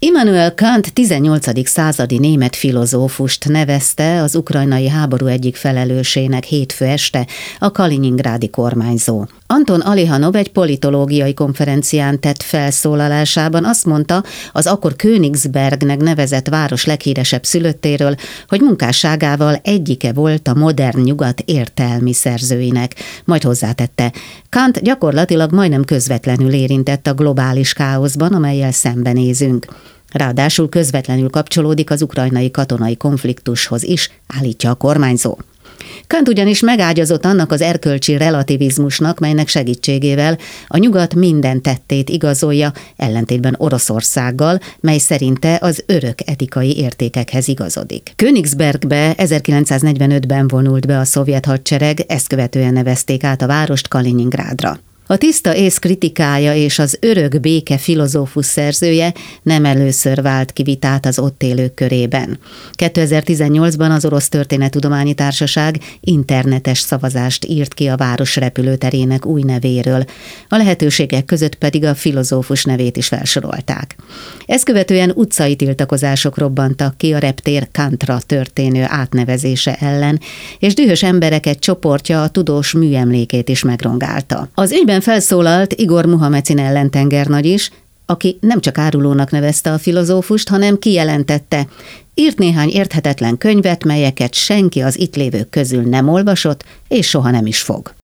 Immanuel Kant 18. századi német filozófust nevezte az ukrajnai háború egyik felelősének hétfő este a kaliningrádi kormányzó. Anton Alihanov egy politológiai konferencián tett felszólalásában azt mondta, az akkor Königsbergnek nevezett város leghíresebb szülöttéről, hogy munkásságával egyike volt a modern nyugat értelmi szerzőinek. Majd hozzátette, Kant gyakorlatilag majdnem közvetlenül érintett a globális káoszban, amellyel szembenézünk. Ráadásul közvetlenül kapcsolódik az ukrajnai katonai konfliktushoz is, állítja a kormányzó. Kant ugyanis megágyazott annak az erkölcsi relativizmusnak, melynek segítségével a nyugat minden tettét igazolja, ellentétben Oroszországgal, mely szerinte az örök etikai értékekhez igazodik. Königsbergbe 1945-ben vonult be a szovjet hadsereg, ezt követően nevezték át a várost Kaliningrádra. A tiszta ész kritikája és az örök béke filozófus szerzője nem először vált ki vitát az ott élők körében. 2018-ban az Orosz Történettudományi Társaság internetes szavazást írt ki a város repülőterének új nevéről, a lehetőségek között pedig a filozófus nevét is felsorolták. Ezt követően utcai tiltakozások robbantak ki a reptér Kantra történő átnevezése ellen, és dühös emberek egy csoportja a tudós műemlékét is megrongálta. Az ügyben felszólalt Igor Muhamecin ellentengernagy is, aki nem csak árulónak nevezte a filozófust, hanem kijelentette, írt néhány érthetetlen könyvet, melyeket senki az itt lévők közül nem olvasott, és soha nem is fog.